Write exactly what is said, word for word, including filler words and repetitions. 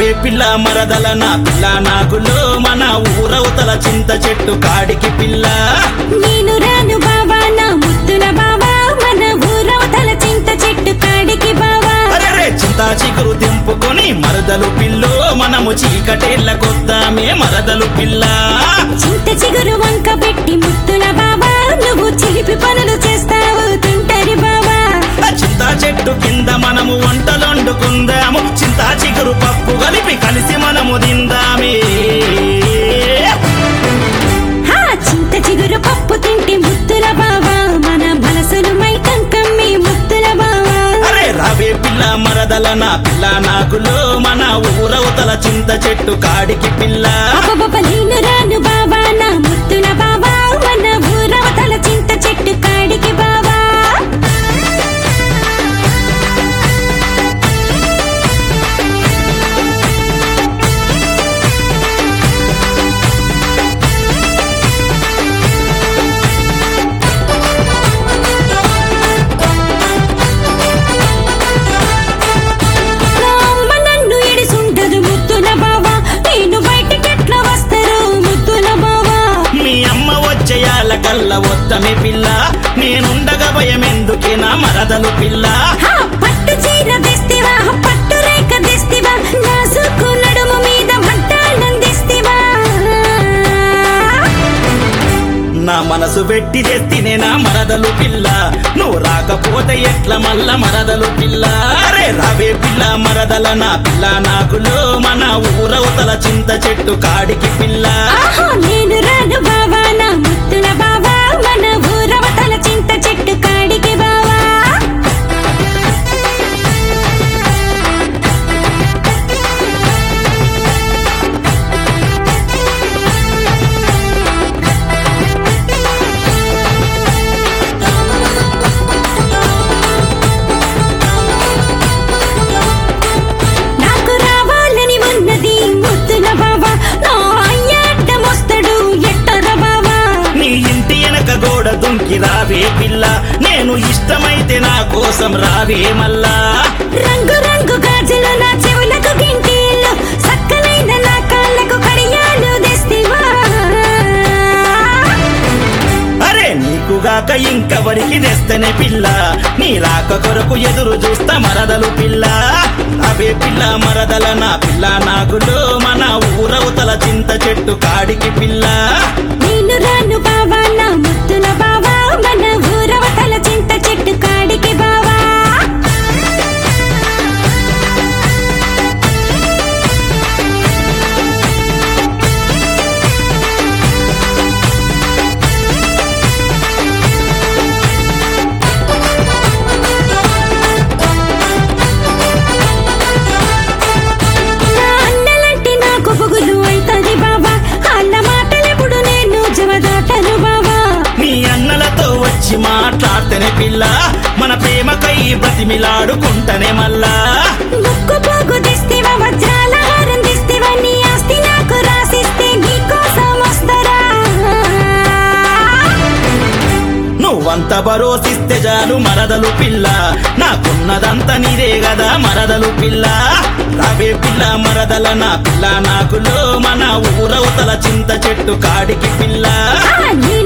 రావే పిల్ల మరదల నా పిల్ల నాగులో మన ఊరవతల చింత చెట్టు కాడికి పిల్ల నేను రాను బావా నా ముద్దుల బావా మన ఊరవతల చింత చెట్టు కాడికి బావా అరే చింతా చిగురు దింపుకొని మరదలు పిల్లో మనము చీకటేళ్ళకొద్దామే మరదలు పిల్ల చింత చిగురు వంక పెట్టి ముద్దుల బావా నువ్వు చిలిపి పనులు చేస్తావు తింటరి బావా చింతా చెట్టు కింద మనము వంటలొండుకుందాము చింతా చిగురు పప్పు కలిపి కలిసి మనము తిందామే హా చింత చిగురు పప్పు తింటే ముద్దుల బావా మన మనసులు మైకం కమ్మి ముద్దుల బావా అరే రావే పిల్ల మరదల నా పిల్ల నాకులో మన ఊరవతల చింత చెట్టు కాడికి పిల్ల అబ్బబ్బ నేను రాను బావా నా ముద్దుల బావా మన ఊరవతల చింత చెట్టు కాడికి బావా కల్ల వద్దమే పిల్ల నేనుండగా భయమెందుకే నా మరదలు పిల్ల పట్టు చీర తెస్తివా పట్టు రేఖ తెస్తివా నా సుక్కు నడుము మీద మట్టాన్నం తెస్తివా నా మనసు పెట్టి తెస్తినే నా మరదలు పిల్ల నువ్వు రాకపోతే ఎట్ల మల్ల మరదలు పిల్ల అరే రావే పిల్ల మరదల నా పిల్ల నాకులో మన ఊరవతల చింత చెట్టు కాడికి పిల్ల నేను రాను బావా నా ముద్దుల బావా మన ఊరవతల చింత చెట్టు కాడికి బావా నాకు రావాలని ఉన్నది ముద్దుల బావా నా అయ్యాట మోస్తడు ఎట్టర బావా నీ ఇంటి వెనక గోడ దుంకి రావే పిల్ల నేను ఇష్టమైతే నా కోసం రావే మల్లా రంగు రంగు గాజులు నా చెవులకు గింటీలు సక్కలైన నా కాళ్ళకు కడియాలు తెస్తివా అరే నీకుగాక ఇంకెవరికి తెస్తనే పిల్ల నీ రాక కొరకు ఎదురు చూస్తా మరదలు పిల్ల అవే పిల్ల మరదల నా పిల్ల నాగులో మన ఊరవతల చింత చెట్టు కాడికి పిల్ల నేను రాను బావా నా ముద్దుల బావా మన ఊరవతల చింత చెట్టు కాడికి బావా నా అన్నలంటే నాకు పొగులు అయితది బావా అన్న మాటలెప్పుడు నేను జవదాటను బావా నీ అన్నలతో వచ్చి మాట్లాడితేనే పిల్ల మన ప్రేమకై బ్రతిమిలాడుకుంటనే మల్లా ముక్కు పోగు తెస్తివా వజ్రాల హారం తెస్తివా నీ ఆస్తి నాకు రాసిస్తే నీ కోసం వస్తరా నువ్వంత భరోసిస్తే చాలు మరదలు పిల్ల నాకున్నదంత నీదే గదా మరదలు పిల్ల రావే పిల్ల మరదల నా పిల్ల నాకులో మన ఊరవతల చింత చెట్టు కాడికి పిల్ల నేను